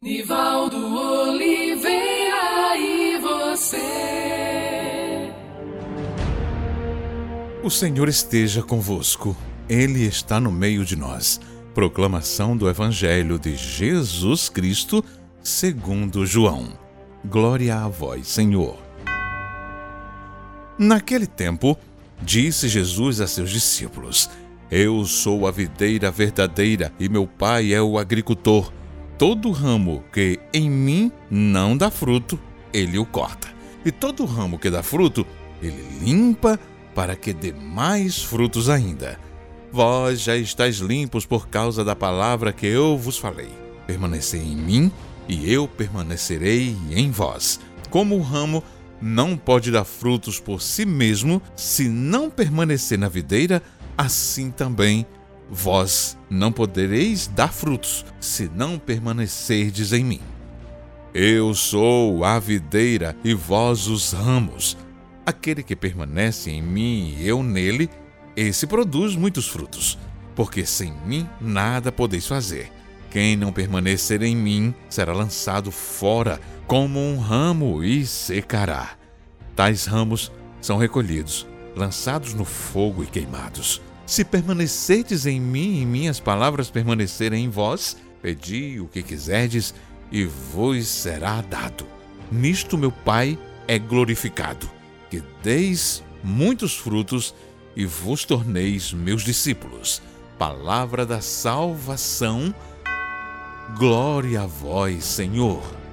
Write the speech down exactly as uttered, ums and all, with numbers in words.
Nivaldo Oliveira e você. O Senhor esteja convosco. Ele está no meio de nós. Proclamação do Evangelho de Jesus Cristo, segundo João. Glória a vós, Senhor. Naquele tempo, disse Jesus a seus discípulos: Eu sou a videira verdadeira e meu Pai é o agricultor. Todo ramo que em mim não dá fruto, ele o corta. E todo ramo que dá fruto, ele limpa para que dê mais frutos ainda. Vós já estáis limpos por causa da palavra que eu vos falei. Permanecei em mim e eu permanecerei em vós. Como o ramo não pode dar frutos por si mesmo se não permanecer na videira, assim também vós não podereis dar frutos se não permanecerdes em mim. Eu sou a videira e vós os ramos. Aquele que permanece em mim e eu nele, esse produz muitos frutos, porque sem mim nada podeis fazer. Quem não permanecer em mim será lançado fora como um ramo e secará. Tais ramos são recolhidos, lançados no fogo e queimados. Se permanecerdes em mim e minhas palavras permanecerem em vós, pedi o que quiserdes e vos será dado. Nisto meu Pai é glorificado, que deis muitos frutos e vos torneis meus discípulos. Palavra da salvação. Glória a vós, Senhor.